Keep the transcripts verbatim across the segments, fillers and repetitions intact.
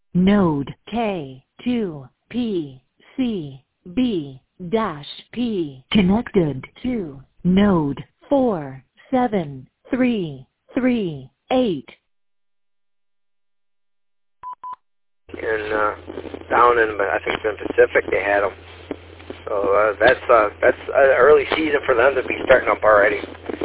Node K two P C B dash P connected to node four seven three three eight. And uh, down in, I think in the Pacific, they had them. So uh, that's uh, that's an early season for them to be starting up already.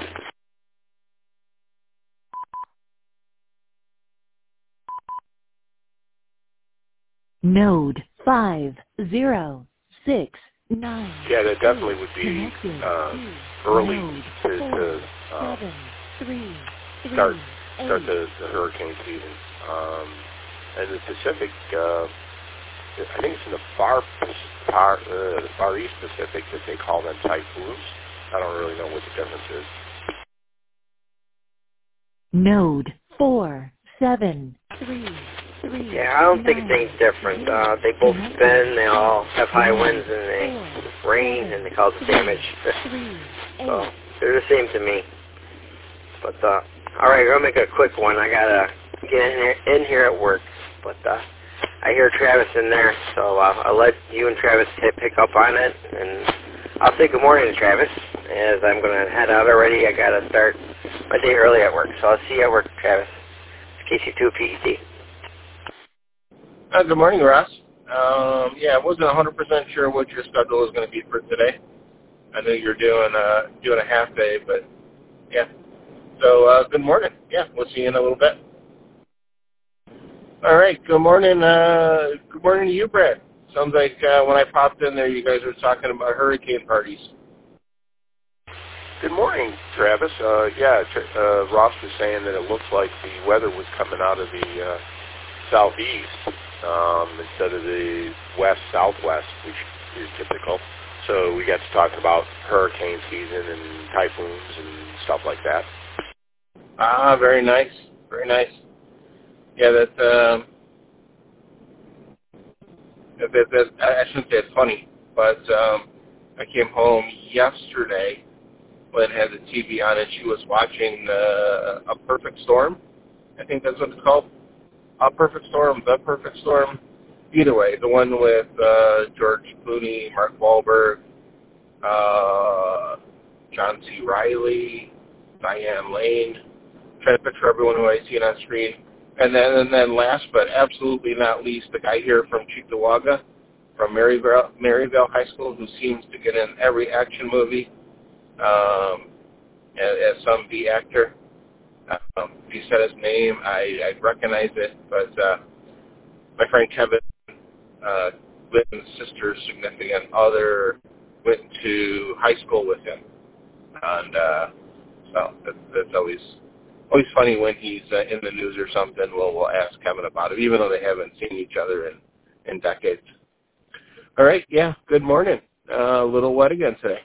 Node five zero six nine. Yeah, that definitely would be uh, early to, to uh, start start the, the hurricane season. Um, and the Pacific, uh, I think it's in the far far, uh, the far east Pacific that they call them typhoons. I don't really know what the difference is. Node four seven three. Yeah, I don't think it's any different. Uh, they both spin, they all have high winds, and they rain, and they cause damage. So they're the same to me. But uh, all right, I'm gonna make a quick one. I gotta get in here, in here at work, but uh, I hear Travis in there, so uh, I'll let you and Travis t- pick up on it, and I'll say good morning to Travis, as I'm gonna head out already. I gotta start my day early at work, so I'll see you at work, Travis. It's K C two P E T. Uh, good morning, Ross. Um, yeah, I wasn't one hundred percent sure what your schedule was going to be for today. I know you're doing uh, doing a half day, but yeah. So uh, good morning. Yeah, we'll see you in a little bit. All right. Good morning. Uh, good morning to you, Brad. Sounds like uh, when I popped in there, you guys were talking about hurricane parties. Good morning, Travis. Uh, yeah, uh, Ross was saying that it looks like the weather was coming out of the uh, southeast um, instead of the west-southwest, which is typical. So we got to talk about hurricane season and typhoons and stuff like that. Ah, very nice. Very nice. Yeah, that, um, that, that, that I shouldn't say it's funny, but um, I came home yesterday. Lynn had the T V on, and she was watching uh, A Perfect Storm. I think that's what it's called. A Perfect Storm, The Perfect Storm. Either way, the one with uh, George Clooney, Mark Wahlberg, uh, John C. Reilly, Diane Lane. I'm trying to picture everyone who I see on screen. And then, and then last but absolutely not least, the guy here from Cheektowaga, from Maryvale, Maryvale High School, who seems to get in every action movie um, as, as some B actor. Um, if you said his name, I, I'd recognize it, but uh, my friend Kevin, uh, Lynn's sister's significant other, went to high school with him, and uh, so that's, that's always always funny when he's uh, in the news or something. We'll we'll ask Kevin about it, even though they haven't seen each other in, in decades. All right, yeah. Good morning. Uh, a little wet again today.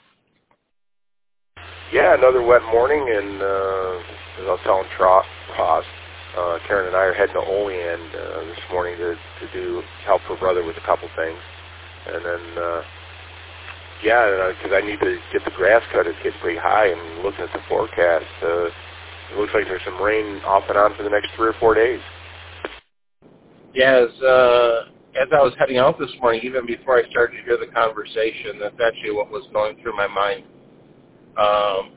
Yeah, another wet morning, and uh, as I was telling Ross, uh, Karen and I are heading to Olean uh, this morning to, to do help her brother with a couple things, and then uh, yeah, because I need to get the grass cut. It's getting pretty high, and looking at the forecast, uh, it looks like there's some rain off and on for the next three or four days. Yeah, as, uh, as I was heading out this morning, even before I started to hear the conversation, that's actually what was going through my mind. Um,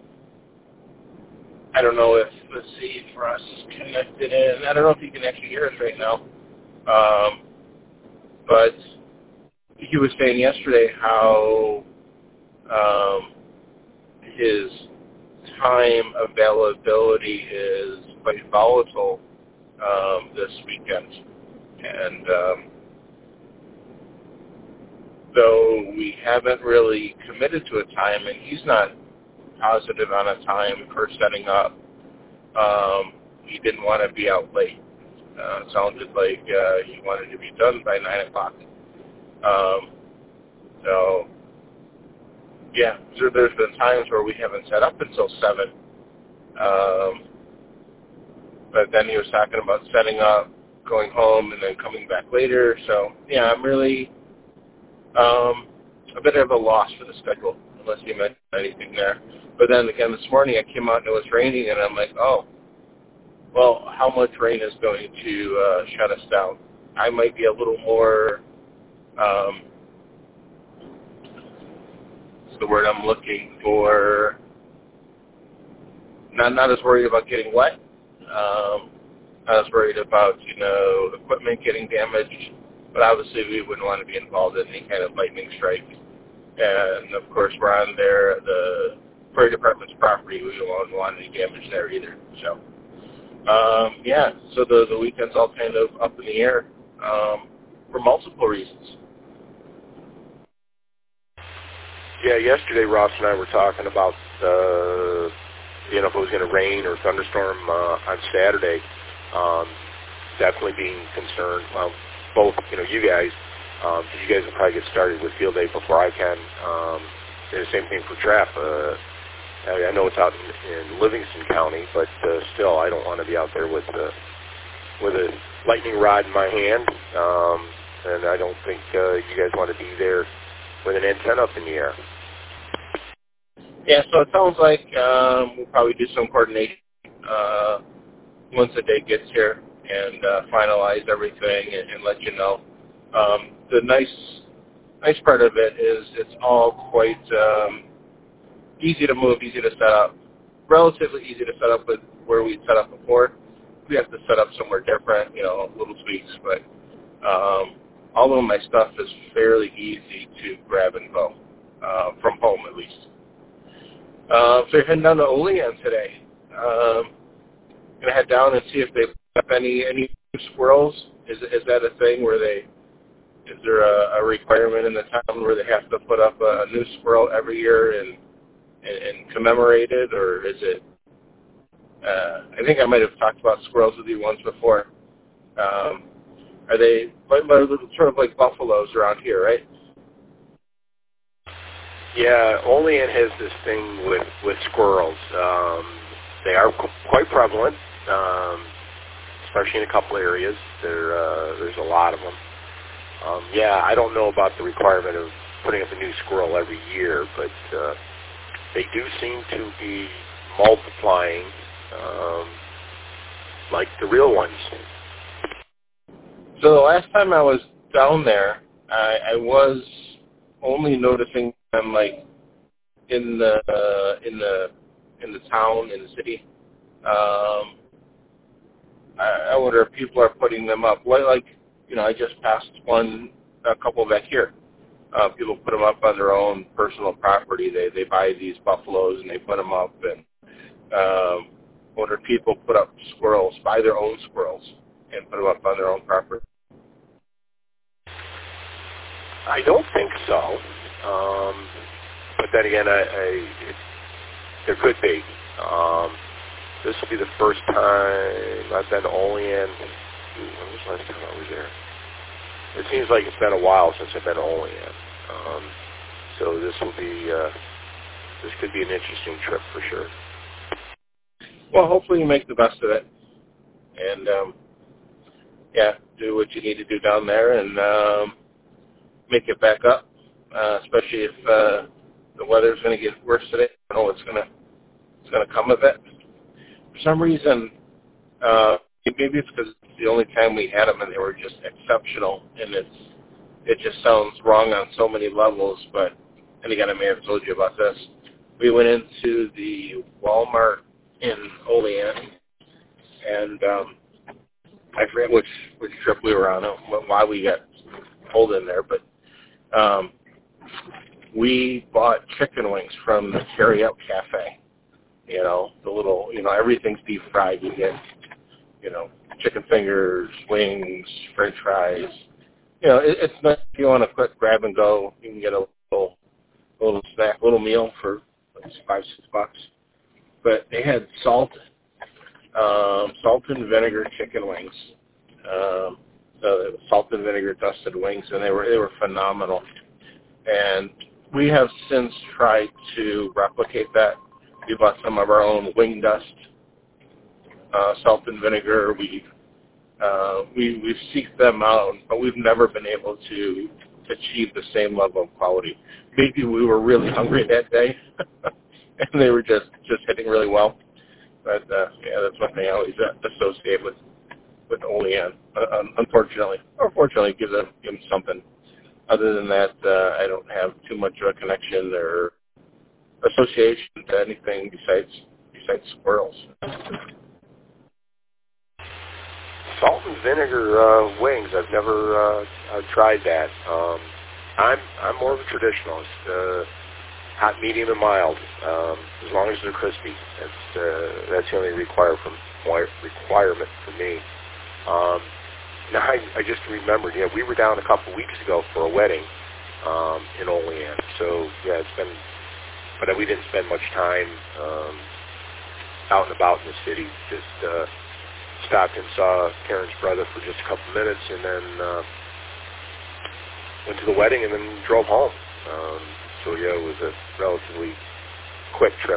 I don't know if, let's see, if Ross is connected in. I don't know if he can actually hear us right now. Um, but he was saying yesterday how um, his time availability is quite volatile um, this weekend. And um, though we haven't really committed to a time, and he's not positive on a time for setting up, um, he didn't want to be out late. Uh, it sounded like uh, he wanted to be done by nine o'clock. Um, so, yeah, so there's been times where we haven't set up until seven. Um, but then he was talking about setting up, going home, and then coming back later. So, yeah, I'm really um, a bit of a loss for the schedule, unless you mentioned anything there. But then again, this morning I came out and it was raining, and I'm like, oh, well, how much rain is going to uh, shut us down? I might be a little more, um, what's the word I'm looking for, not not as worried about getting wet, um, not as worried about, you know, equipment getting damaged, but obviously we wouldn't want to be involved in any kind of lightning strike. And, of course, we're on there, the fire department's property. We don't want any damage there either. So, um, yeah, so the, the weekend's all kind of up in the air um, for multiple reasons. Yeah, yesterday Ross and I were talking about, uh, you know, if it was going to rain or thunderstorm uh, on Saturday. Um, definitely being concerned. Well, both, you know, you guys, um, you guys will probably get started with field day before I can. Um, and the same thing for trap. Uh, I, I know it's out in, in Livingston County, but uh, still, I don't want to be out there with uh, with a lightning rod in my hand. Um, and I don't think uh, you guys want to be there with an antenna up in the air. Yeah, so it sounds like um, we'll probably do some coordination uh, once the day gets here and uh, finalize everything and, and let you know. Um, the nice nice part of it is it's all quite um, easy to move, easy to set up, relatively easy to set up with where we set up before. We have to set up somewhere different, you know, little tweaks, but um, all of my stuff is fairly easy to grab and go, uh, from home at least. Uh, so you're heading down to Olean today. Um, gonna head down and see if they have any any squirrels. Is is that a thing where they? Is there a, a requirement in the town where they have to put up a, a new squirrel every year and, and and commemorate it, or is it? Uh, I think I might have talked about squirrels with you once before. Um, are they like, sort of like buffaloes around here, right? Yeah, Olean has this thing with, with squirrels. Um, they are qu- quite prevalent, um, especially in a couple areas. There, uh, there's a lot of them. Um, yeah, I don't know about the requirement of putting up a new squirrel every year, but uh, they do seem to be multiplying um, like the real ones. So the last time I was down there, I, I was only noticing them like in the uh, in the in the town, in the city. Um, I, I wonder if people are putting them up. Well, like, you know, I just passed one, a couple back here. Uh, people put them up on their own personal property. They they buy these buffaloes and they put them up. And um, I wonder if people put up squirrels, buy their own squirrels, and put them up on their own property. I don't think so. Um, but then again, I, I it, there could be. Um, this will be the first time I've been to Olean. When was the last time I was there? It seems like it's been a while since I've been to Olean. Um, so this will be, uh, this could be an interesting trip for sure. Well, hopefully you make the best of it. And, um, yeah, do what you need to do down there and um, make it back up, uh, especially if uh, the weather's going to get worse today. I know it's going to it's going to come of it. For some reason, uh, maybe it's because it's the only time we had them and they were just exceptional, and it's it just sounds wrong on so many levels. But, and again, I may have told you about this. We went into the Walmart in Olean, and um, I forget which which trip we were on, why we got pulled in there, but um, we bought chicken wings from the Carry Out Cafe. You know, the little, you know, everything's deep fried. You get, you know, chicken fingers, wings, French fries. You know, it, it's nice if you want a quick grab and go. You can get a little, a little snack, a little meal for like five, six bucks. But they had salt, um, salt and vinegar chicken wings, um, so salt and vinegar dusted wings, and they were they were phenomenal. And we have since tried to replicate that. We bought some of our own wing dust, uh, salt and vinegar. We uh, we we seeked them out, but we've never been able to achieve the same level of quality. Maybe we were really hungry that day, and they were just, just hitting really well. But uh, yeah, that's one thing I always associate with with Olean, uh, unfortunately. Or fortunately, gives them, gives them something. Other than that, uh, I don't have too much of a connection or association to anything besides besides squirrels. Salt and vinegar uh, wings. I've never uh, I've tried that. Um, I'm I'm more of a traditionalist. Uh, hot, medium, and mild. Um, as long as they're crispy. That's uh, that's the only require from requirement for me. Um, now I, I just remembered. Yeah, we were down a couple weeks ago for a wedding um, in Olean. So yeah, it's been. But we didn't spend much time um, out and about in the city. Just. Uh, Stopped and saw Karen's brother for just a couple minutes, and then uh, went to the wedding, and then drove home. Um, so yeah, it was a relatively quick trip.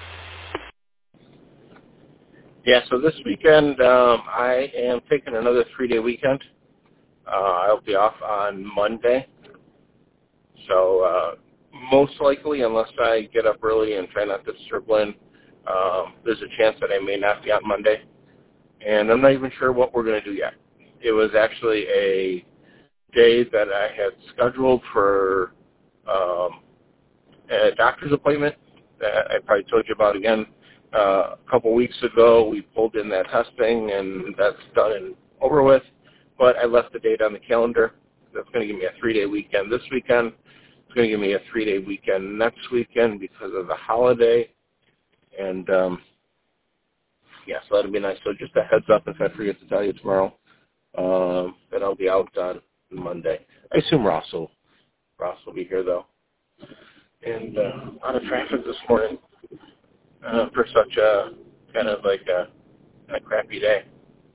Yeah. So this weekend, um, I am taking another three-day weekend. Uh, I'll be off on Monday. So uh, most likely, unless I get up early and try not to disturb Lynn, um, there's a chance that I may not be on Monday. And I'm not even sure what we're going to do yet. It was actually a day that I had scheduled for um, a doctor's appointment that I probably told you about again. Uh, a couple weeks ago, we pulled in that testing, and that's done and over with. But I left the date on the calendar. That's going to give me a three-day weekend this weekend. It's going to give me a three-day weekend next weekend because of the holiday. And um, yeah, so that'll be nice. So just a heads up if I forget to tell you tomorrow um, that I'll be out on Monday. I assume Ross will, Ross will be here, though. And uh, a lot of traffic this morning uh, for such a kind of like a, a crappy day.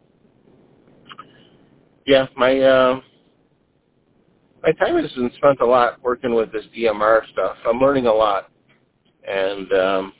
Yeah, my uh, my time has been spent a lot working with this D M R stuff. I'm learning a lot, and um,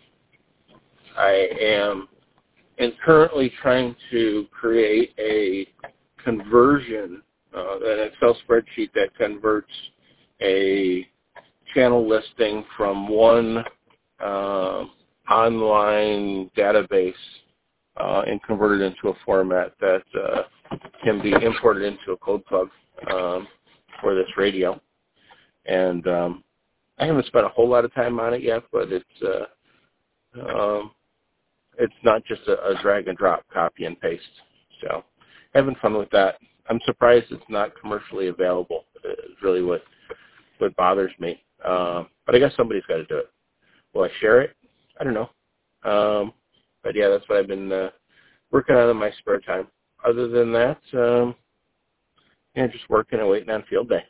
I am and currently trying to create a conversion, uh, an Excel spreadsheet that converts a channel listing from one uh, online database uh, and convert it into a format that uh, can be imported into a code plug um, for this radio. And um, I haven't spent a whole lot of time on it yet, but it's uh, um, it's not just a, a drag and drop, copy and paste. So having fun with that. I'm surprised it's not commercially available. It's really what what bothers me. Uh, but I guess somebody's got to do it. Will I share it? I don't know. Um, but yeah, that's what I've been uh, working on in my spare time. Other than that, um, yeah, just working and waiting on field day.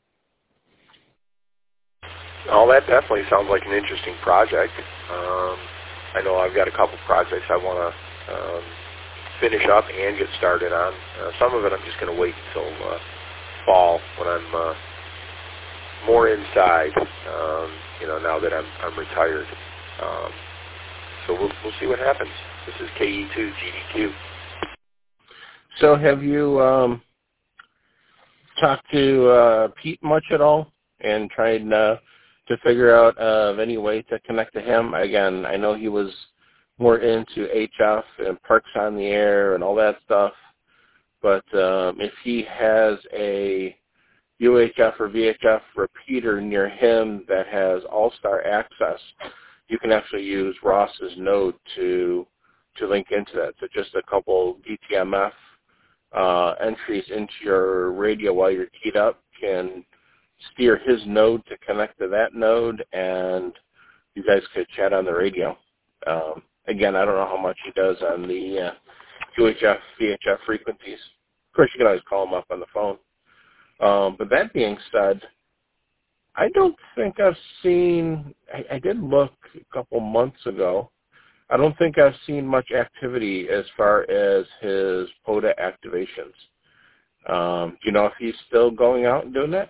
Oh, that definitely sounds like an interesting project. Um, I know I've got a couple projects I want to um, finish up and get started on. Uh, some of it I'm just going to wait until uh, fall when I'm uh, more inside. Um, you know, now that I'm I'm retired. Um, so we'll we'll see what happens. This is K E two G D Q. So have you um, talked to uh, Pete much at all and tried uh, to figure out uh, any way to connect to him? Again, I know he was more into H F and Parks on the Air and all that stuff, but um, if he has a U H F or V H F repeater near him that has All-Star access, you can actually use Ross's node to to link into that. So just a couple D T M F uh, entries into your radio while you're keyed up can steer his node to connect to that node, and you guys could chat on the radio. Um, again, I don't know how much he does on the uh, U H F, V H F frequencies. Of course, you can always call him up on the phone. Um, but that being said, I don't think I've seen, I, I did look a couple months ago, I don't think I've seen much activity as far as his P O D A activations. Um, do you know if he's still going out and doing that?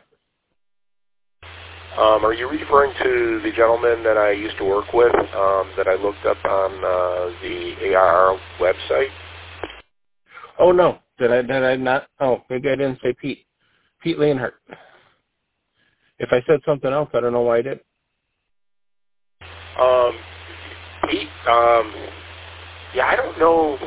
Um, are you referring to the gentleman that I used to work with um, that I looked up on uh, the A R R website? Oh, no. Did I, did I not? Oh, maybe I didn't say Pete. Pete Leonhardt. If I said something else, I don't know why I did. Um, Pete, um, yeah, I don't know.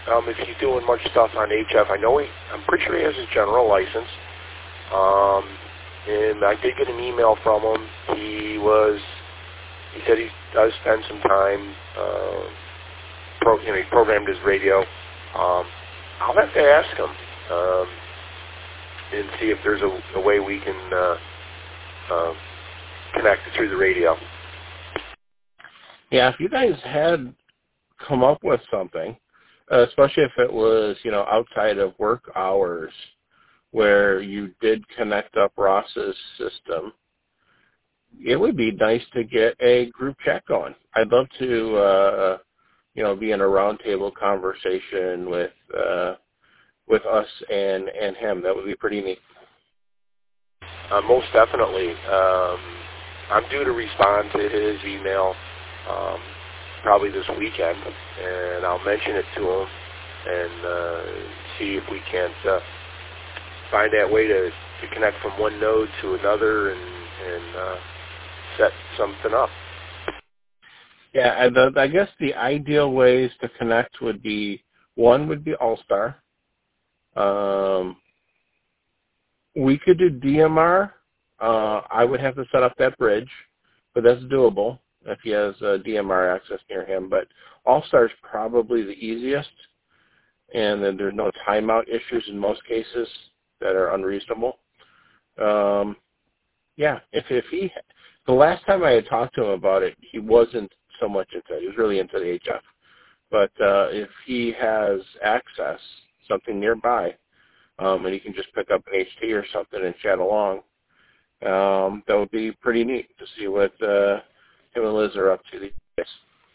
um, if he's doing much stuff on H F. I know he, I'm pretty sure he has his general license. Um, and I did get an email from him. He was, he said he does spend some time, uh, pro, you know, he programmed his radio. Um, I'll have to ask him um, and see if there's a, a way we can uh, uh, connect through the radio. Yeah, if you guys had come up with something, uh, especially if it was, you know, outside of work hours, where you did connect up Ross's system, it would be nice to get a group chat going. I'd love to, uh, you know, be in a roundtable conversation with uh, with us and, and him. That would be pretty neat. Uh, most definitely. Um, I'm due to respond to his email um, probably this weekend, and I'll mention it to him and uh, see if we can't uh, find that way to, to connect from one node to another and, and uh, set something up. Yeah, and the, I guess the ideal ways to connect would be, one would be All-Star. Um, we could do D M R. Uh, I would have to set up that bridge, but that's doable if he has uh, D M R access near him. But All-Star is probably the easiest, and then there's no timeout issues in most cases that are unreasonable. Um, yeah, if if he, the last time I had talked to him about it, he wasn't so much into it. He was really into the H F. But uh, if he has access, something nearby, um, and he can just pick up an H T or something and chat along, um, that would be pretty neat to see what uh, him and Liz are up to these days.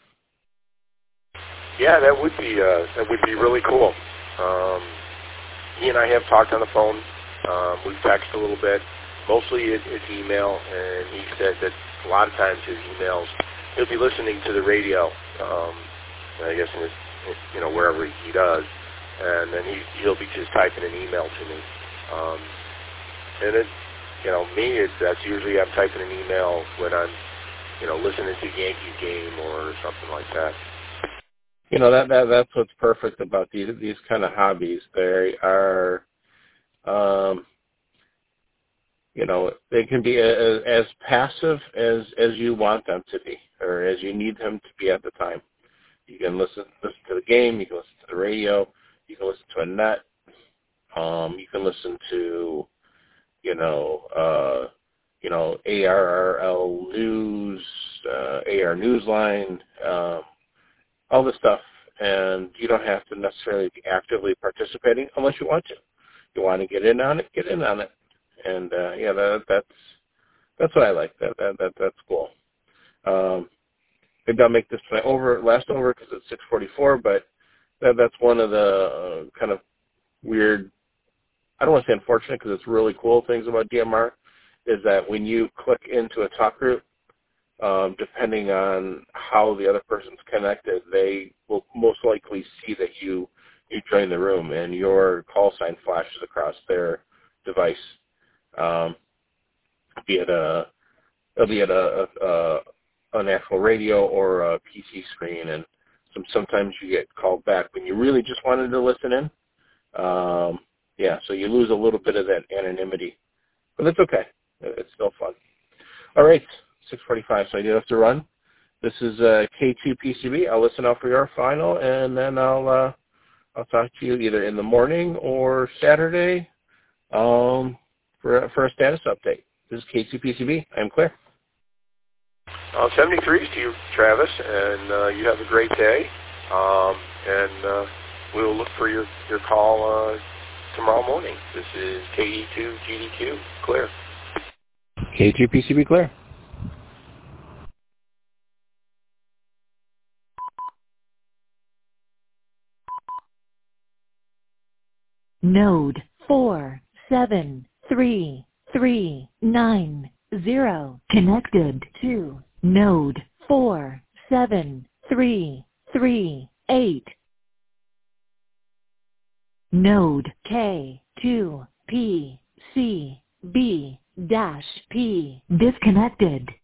Yeah, that would be uh, that would be really cool. Um, he and I have talked on the phone. Um, we've texted a little bit. Mostly it, it's email, and he said that a lot of times his emails, he'll be listening to the radio. Um, I guess in his, you know, wherever he does, and then he he'll be just typing an email to me. Um, and it, you know, me, it's that's usually I'm typing an email when I'm, you know, listening to a Yankee game or something like that. You know, that, that that's what's perfect about these these kind of hobbies. They are, um, you know, they can be as, as passive as as you want them to be, or as you need them to be at the time. You can listen listen to the game. You can listen to the radio. You can listen to a net. Um, you can listen to, you know, uh, you know, A R R L News, uh, A R Newsline, um, all this stuff, and you don't have to necessarily be actively participating unless you want to. You want to get in on it, get in on it, and uh, yeah, that, that's that's what I like. That that, that that's cool. Um, Maybe I'll make this tonight over, last over because it's six forty-four, but that, that's one of the uh, kind of weird, I don't want to say unfortunate because it's really cool things about D M R, is that when you click into a talk group, um, depending on how the other person's connected, they will most likely see that you, you join the room and your call sign flashes across their device, um, be it a, it'll be at a, a, a an actual radio or a P C screen, and some, sometimes you get called back when you really just wanted to listen in. Um, yeah, so you lose a little bit of that anonymity, but that's okay. It's still fun. All right, six forty-five, so I do have to run. This is uh, K two P C B. I'll listen out for your final, and then I'll uh, I'll talk to you either in the morning or Saturday um, for for a status update. This is K two P C B. I'm clear. Uh, seventy-threes to you, Travis, and uh, you have a great day. Um, and uh, we'll look for your, your call uh, tomorrow morning. This is K E two G D Q, clear. K two P C B clear. Node four seven three three nine zero connected to node four seven three three eight. Node K two P C B dash P disconnected.